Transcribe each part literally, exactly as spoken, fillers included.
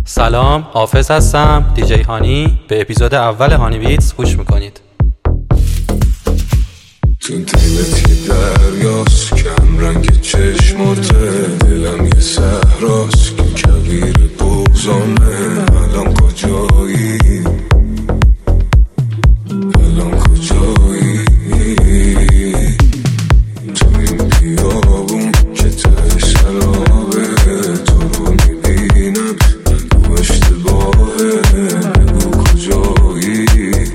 سلام، حافظ هستم، دیجی هانی. به اپیزود اول هانی بیتس گوش میکنید. تو دلت یه دریاست، کم رنگ چشماته، دلم یه صحراست که کویر بغضامه. الان کجایی؟ الان کجایی؟ تو این بیابون که ته شرابه، تو رو میبینم نگو اشتباهه. نگو کجایی؟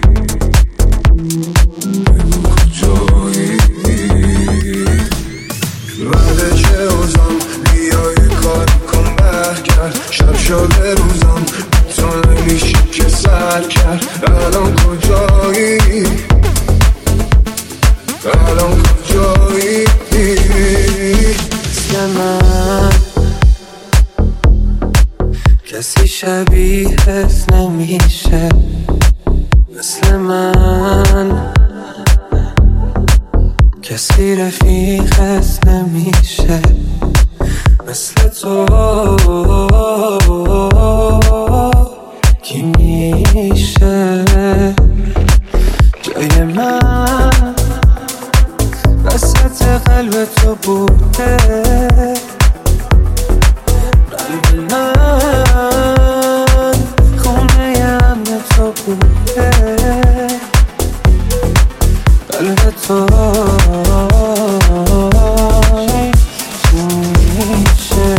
نگو کجایی؟ بعد چه روزم بیای کار کن برگرد، شب شده روزم تو نمیشه که سر کرد. الان کجایی؟ الان کجایی؟ مثل من کسی شبیهت نمیشه، مثل من کسی رفیقت نمیشه، مثل تو کی میشه جای من وسط قلب تو بوده. قلب من خونه امن تو بوده، قلب تو میشه.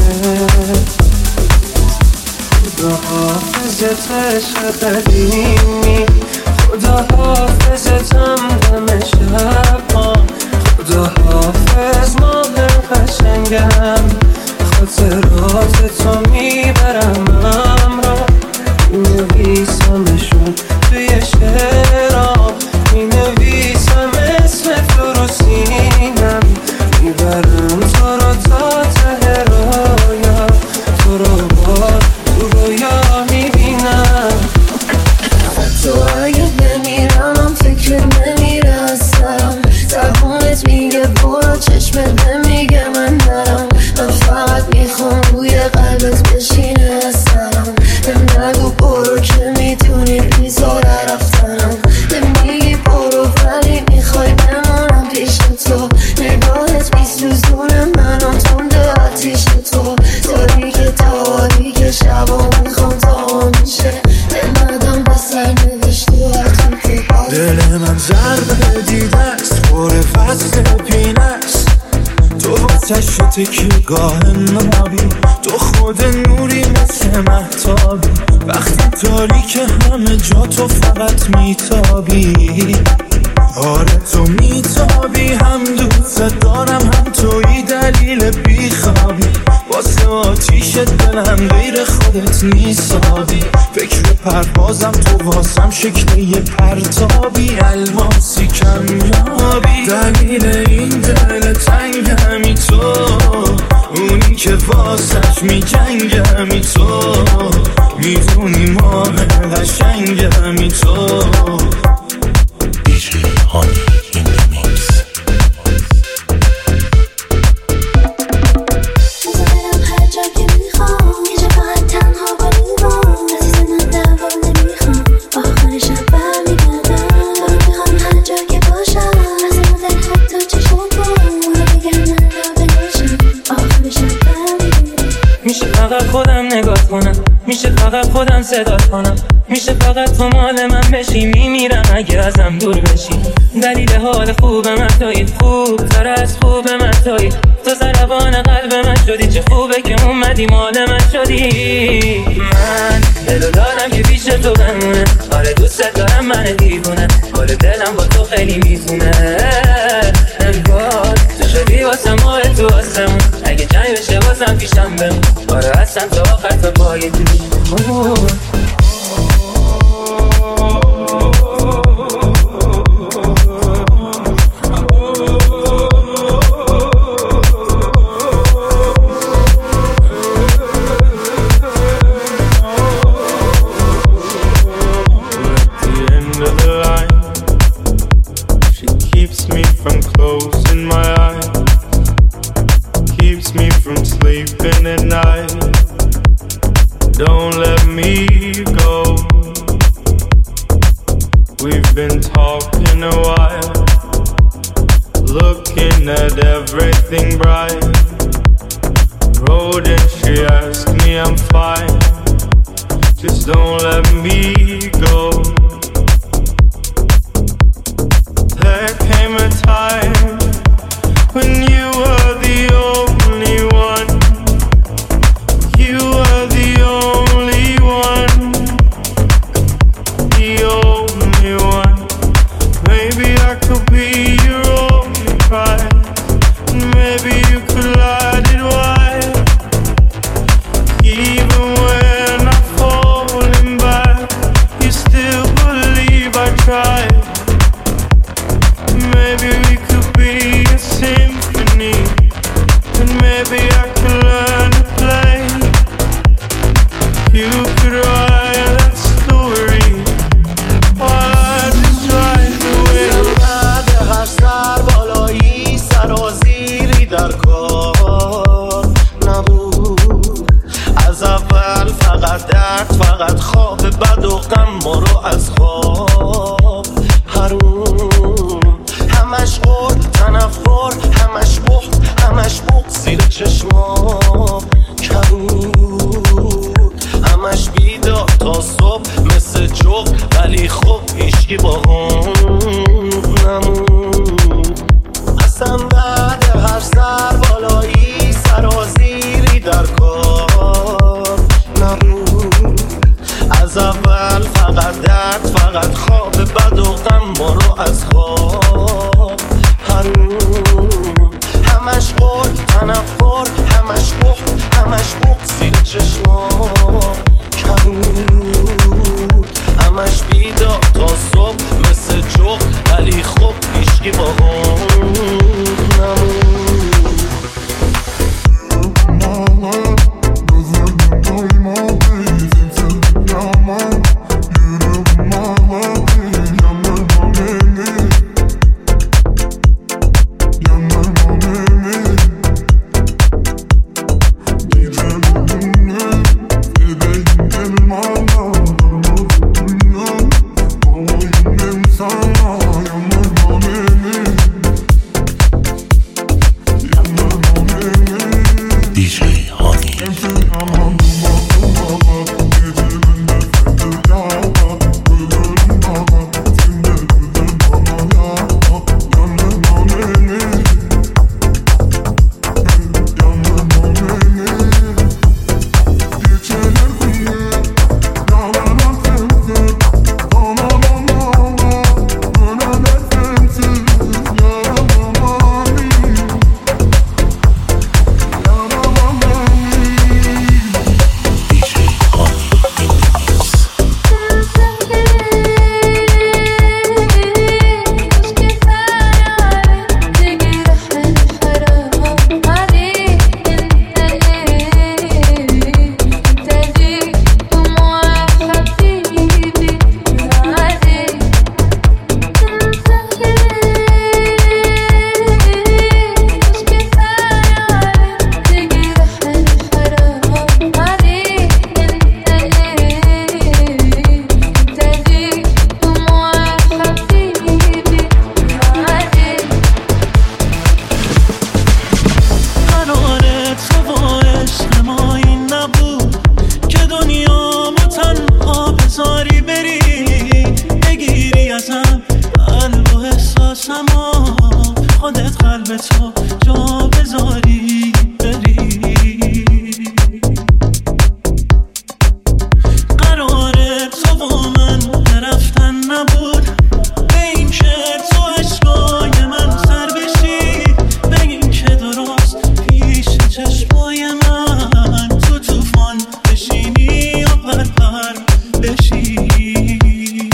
خدا حافظت عشق قدیمی، خدا حافظتم دم شب‌ها، خدا حافظ ماه قشنگم، خاطرات تو میبرم همراه، مینویسمشون توی شعرام، مینویسم اسم تو رو سینم، میبرم تو رو تا ته رویا، تو رو بار تو رویا میبینم. تو اگه بمیرم فکرت نمیرسم، زبونت میگه برو، چشمت نمیگه من نرم. من فقط میخوام روی قلبت بشینه اثرم. به نگو برو که میتونی بیزاره رفتنم، نمیگی برو ولی میخوای بمونم پیش تو. نگاهت میسوزونه منو تنده آتیش تو، تاریک تاریک شبا میخوام تا میشه بمدم به سر نوشتی وقتی تو. دل من ضربه دیده است، پر فصل پینست، تو واسه شده که گاه نابی، تو خود نوری مثل مهتابی، وقتی تاریک همه جا تو فقط میتابی. آره تو میتابی، هم دوست دارم هم توی دلیل بیخوابی، واسه آتیش دلم غیر خودت نیسابی. فکر پروازم تو واسم شکل یه پرتابی، الماسی کمیابی، دلیل این دل تنگ همی تو، اونی که واسش میجنگ همی تو، میدونی ماه قشنگ همی تو. دیجی هانی این میکس. میشه فقط خودم نگاه کنم، میشه فقط خودم صدا کنم، میشه فقط تو مال من بشی، میمیرم اگه ازم دور بشی. دلیل حال خوب من تویی، خوب تر از خوب من تویی، تو ضربان قلب من شدی، چه خوبه که اومدی مال من شدی. من دلو دارم که پیش تو بمونه، آره دوست دارم من دیوونه، حال دلم با تو خیلی میزونه. انگار تو شدی واسم ماه تو آسمون، اگه جنگ بشه واسم پیشم بمون، آره هستم تا آخر تا پای تو. Don't let me me go. We've been talking a while, looking at everything bright. Road and she asked me I'm fine, just don't let me go. There came a time when you were the only one. You were the only one, the only one. Maybe I could be your only prize, and maybe you could light it wide. Even when I'm falling back, you still believe I tried. Maybe we could be a symphony, and maybe I could learn to play. You could write that story while I just ride away. بعد هر سر بالایی سرازیری در کار نبود. از اول فقط درد، فقط خواب بد و غم ما رو از خواب حروم. همش قول تنفر، همش بخت، همش بغض زیر چشمام کبود. همش بیدار تا صبح مثل جغ، ولی خب هیچکی با هم نمود. اصلا بعد هر سر بالایی سرازیری در کار نبود. از اول فقط درد، فقط خواب بد و غم ما رو از خواب حروم. همش قول تنفر، همش بخت، همش بغض زیر چشمام کبود. همش بیدار تا صبح مثل جغ، ولی خب هیچکی با هم نمود.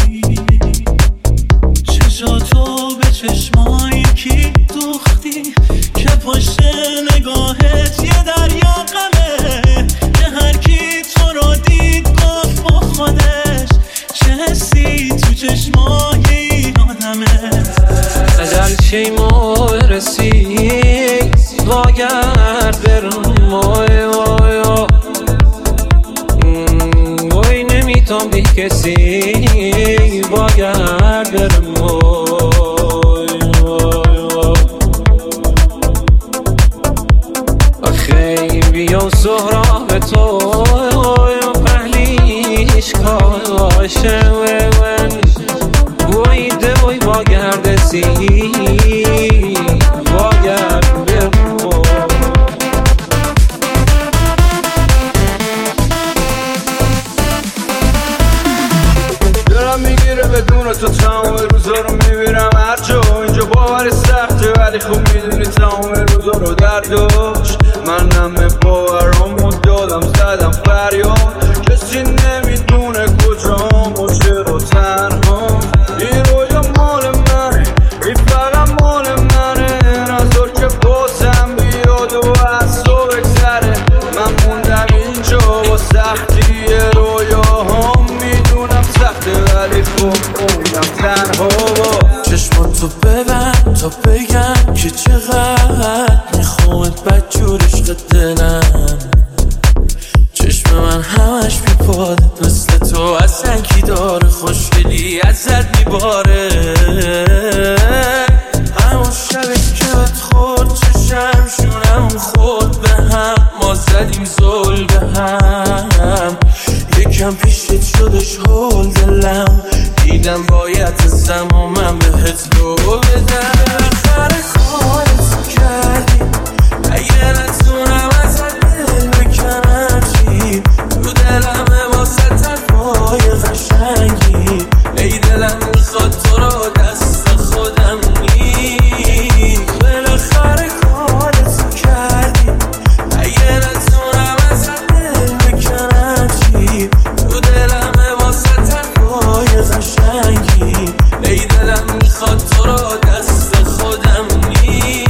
چشاتو به چشمای کی دوختی تام بی کسی باید برم بیا سهراب تو پهلیش کاشه من بویده بوی با گردسی با گرد برمو دارم میگیره بدون تو تمام روزا رو میبینم هر جا اینجا باوری سخته ولی خوب میدونی تمام روزا رو درداش من همه باورامو دادم زدم فریاد کسی نمیدونه کجام و چرا تنها این رویا مال منه این فقط مال منه نظر که بازم بیاد و از تو بگذره من موندم اینجا با سختی رویاهام میدونم سخته ولی خوب موندم تنها چشماتو ببند تا بگم که چقدر میخوامت بدجور عشق دلم چشم من همش بیپادت مثل تو اصلا کی داره خوشگلی ازت میباره همون شبی که بهت خورد چشم شونم خورد به هم ما زدیم زل به هم یکم پیشت شدش هول دلم دیدم باید ازم و من بهت دو بدم آخر کارت کردی اگه نتونم ازت دل بکنم چی تو دلمه واسه تنهای قشنگی ای دلم میخواد تو رو دست خودم نی بالاخره کارت کردی اگه نتونم ازت دل بکنم چی تو دلمه واسه تنهای قشنگی ای دلم میخواد تو رو دست خودم نی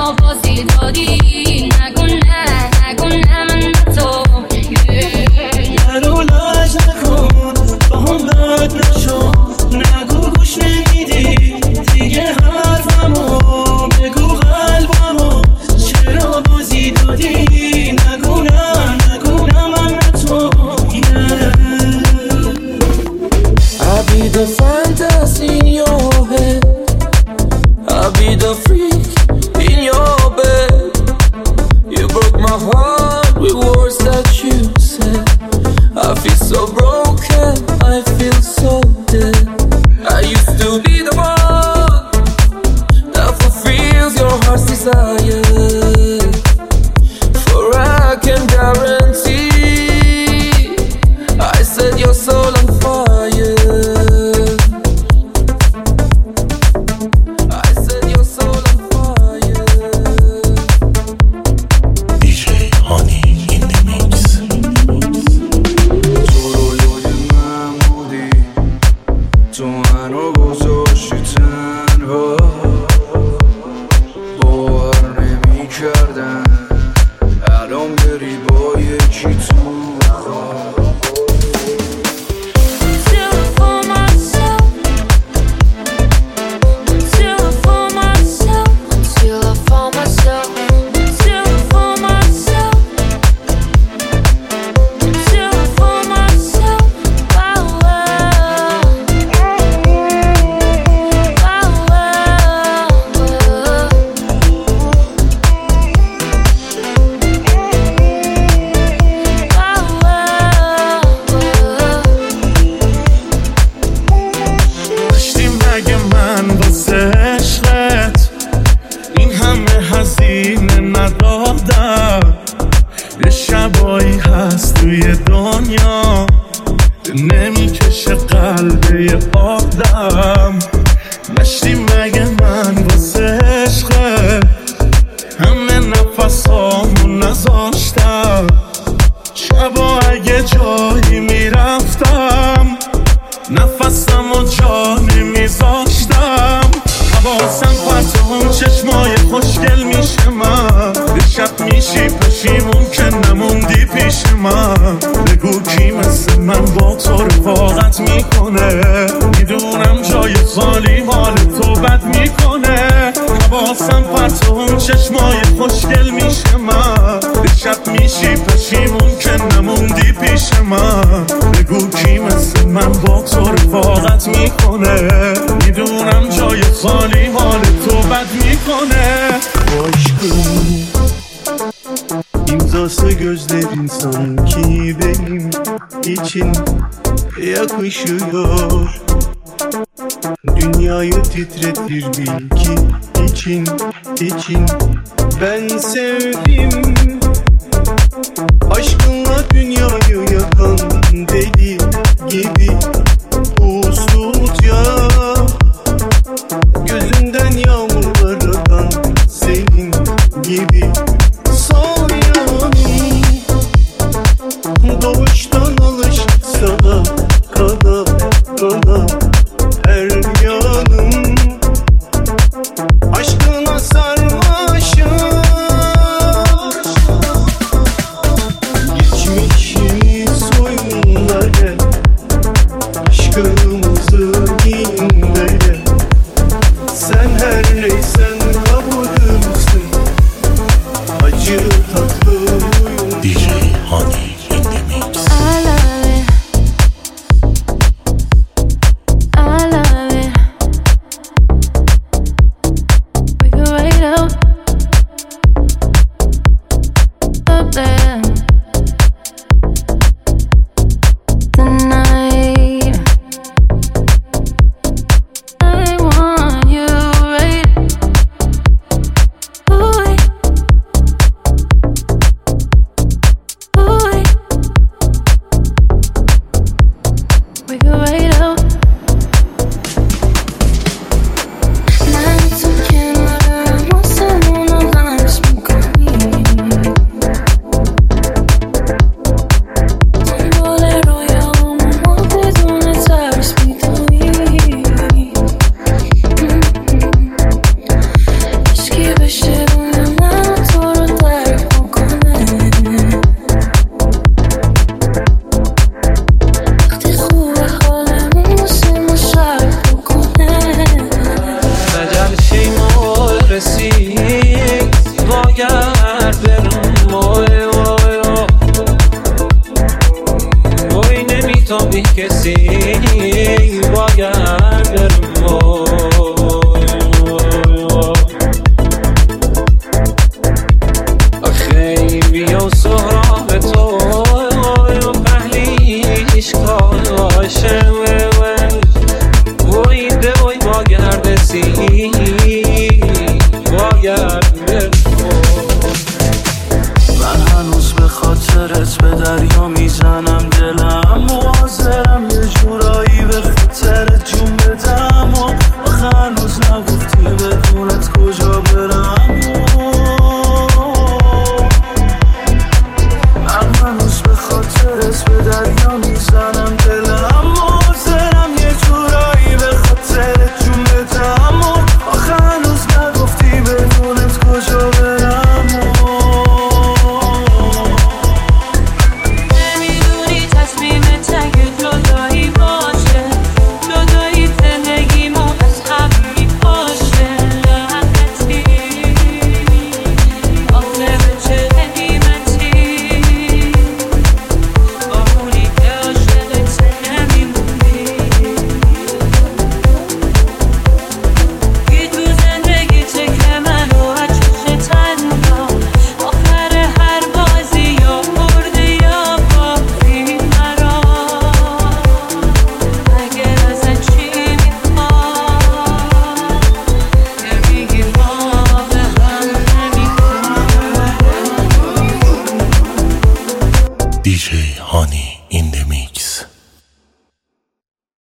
چرا بازی دادی نگو نه نگو نه من تو نرو لج نکن با هم بد نشو نگو گوش نمیدی دیگه حرفمو بگو قلبمو چرا بازی دادی نگو نه نگو نه من تو I be the fantasy in your head I be the freak in your bed You broke my heart with words that you said I feel so broken, I feel so dead I used to be the one that fulfills your heart's desire For I can guarantee I set your soul on fire I set your soul on fire دی جی هانی in the mix تو رویای من بودی تو منو گذاشتی تنها باور نمی کردم الان بری با یکی تو خواب Till for myself Till for myself Till for myself Till for myself Till for myself Wow wow داشتی مگه من واسه عشقت این همه هزینه ندادم یه شبایی هست توی دنیا نمیکشه قلب یه آدم داشتی مگه من واسه عشقت همه نفسامو نذاشتم شبا اگه جایی میرفتم نفسم و جا نمیذاشتم حواسم پرتو اون چشمای خوشگل میشه من یه شب میشی پشیمون که نموندی پیش من بگو کی مثل من با تو رفاقت میکنه میدونم جای خالی حال تو بد میکنه حواسم پرتو اون چشمای خوشگل میشه من یه شب میشی پشیمون که نموندی پیش من بگو کی مثل من با تو رفاقت میکنه میدونم جای خالی حال تو bad میکنه Aşkım imzası gözlerin sanki benim için yakışıyor Dünyayı titretir bil ki için için ben sevdim Aşkınla dünyayı yakan deli gibi usulca Gözünden yağmurlar akan senin gibi Sor yanım doğuştan alışık sana Kana kana her yanım Aşkına sarmaşım Geçmişimi soyunla gel Aşkımızı dinle gel Sen her neysen kabulümsün Acı tatlı uyum دی جی هانی in the mix I love it I love it We go right out Up there Tonight I want you right Ooh, ooh We go right out 난 어떻게 말을 못 사는 넌 알고 싶은 거니 دی جی هانی in the